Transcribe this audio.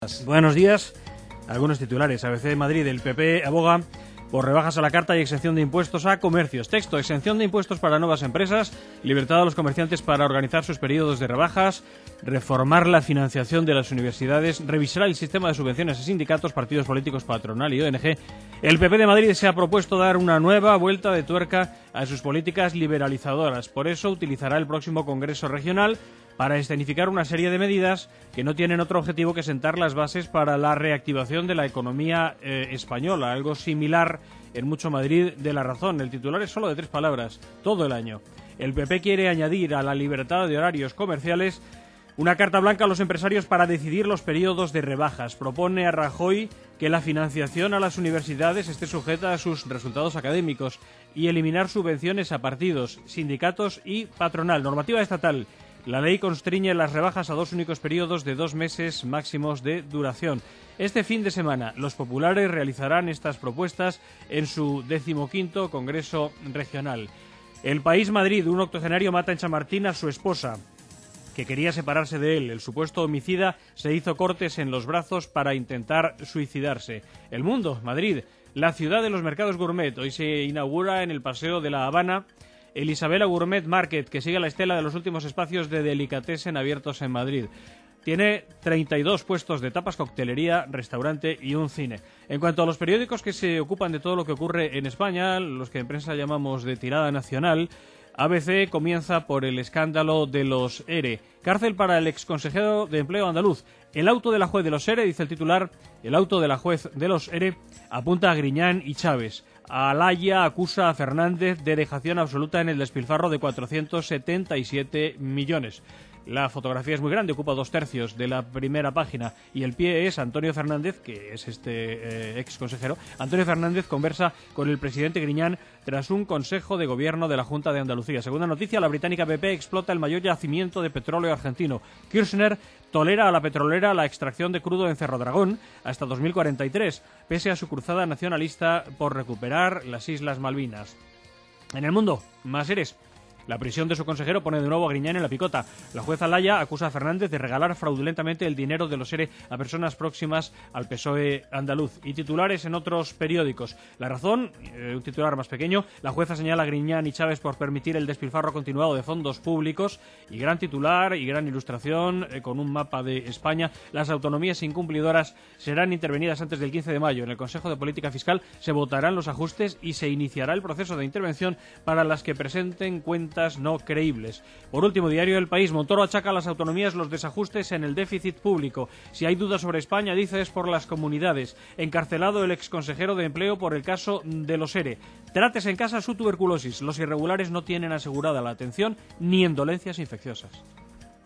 Buenos días. Algunos titulares. ABC de Madrid. El PP aboga por rebajas a la carta y exención de impuestos a comercios. Texto: exención de impuestos para nuevas empresas, libertad a los comerciantes para organizar sus periodos de rebajas, reformar la financiación de las universidades, revisar el sistema de subvenciones a sindicatos, partidos políticos, patronal y ONG. El PP de Madrid se ha propuesto dar una nueva vuelta de tuerca a sus políticas liberalizadoras. Por eso utilizará el próximo Congreso Regional para escenificar una serie de medidas que no tienen otro objetivo que sentar las bases para la reactivación de la economía española. Algo similar en Mucho Madrid de La Razón. El titular es solo de 3 palabras: todo el año. El PP quiere añadir a la libertad de horarios comerciales una carta blanca a los empresarios para decidir los periodos de rebajas. Propone a Rajoy que la financiación a las universidades esté sujeta a sus resultados académicos y eliminar subvenciones a partidos, sindicatos y patronal. Normativa estatal. La ley constriñe las rebajas a 2 únicos periodos de 2 meses máximos de duración. Este fin de semana, los populares realizarán estas propuestas en su 15º Congreso Regional. El País Madrid. Un octogenario mata en Chamartín a su esposa, que quería separarse de él. El supuesto homicida se hizo cortes en los brazos para intentar suicidarse. El Mundo. Madrid. La ciudad de los mercados gourmet. Hoy se inaugura en el Paseo de la Habana el Isabela Gourmet Market, que sigue la estela de los últimos espacios de delicatessen abiertos en Madrid. Tiene 32 puestos de tapas, coctelería, restaurante y un cine. En cuanto a los periódicos que se ocupan de todo lo que ocurre en España, los que en prensa llamamos de tirada nacional, ABC comienza por el escándalo de los ERE. Cárcel para el exconsejero de Empleo andaluz. El auto de la juez de los ERE, dice el titular, el auto de la juez de los ERE apunta a Griñán y Chávez. Alaya acusa a Fernández de dejación absoluta en el despilfarro de 477 millones. La fotografía es muy grande, ocupa 2/3 de la primera página y el pie es Antonio Fernández, que es este ex consejero. Antonio Fernández conversa con el presidente Griñán tras un consejo de gobierno de la Junta de Andalucía. Segunda noticia: la británica BP explota el mayor yacimiento de petróleo argentino. Kirchner tolera a la petrolera la extracción de crudo en Cerro Dragón hasta 2043, pese a su cruzada nacionalista por recuperar las Islas Malvinas. En el Mundo, más seres. La prisión de su consejero pone de nuevo a Griñán en la picota. La jueza Alaya acusa a Fernández de regalar fraudulentamente el dinero de los ERE a personas próximas al PSOE andaluz. Y titulares en otros periódicos. La Razón, un titular más pequeño: la jueza señala a Griñán y Chávez por permitir el despilfarro continuado de fondos públicos. Y gran titular y gran ilustración con un mapa de España: las autonomías incumplidoras serán intervenidas antes del 15 de mayo. En el Consejo de Política Fiscal se votarán los ajustes y se iniciará el proceso de intervención para las que presenten cuentas no creíbles. Por último, diario El País. Montoro achaca a las autonomías los desajustes en el déficit público. Si hay dudas sobre España, dice, es por las comunidades. Encarcelado el exconsejero de Empleo por el caso de los ERE. Trates en casa su tuberculosis. Los irregulares no tienen asegurada la atención ni en dolencias infecciosas.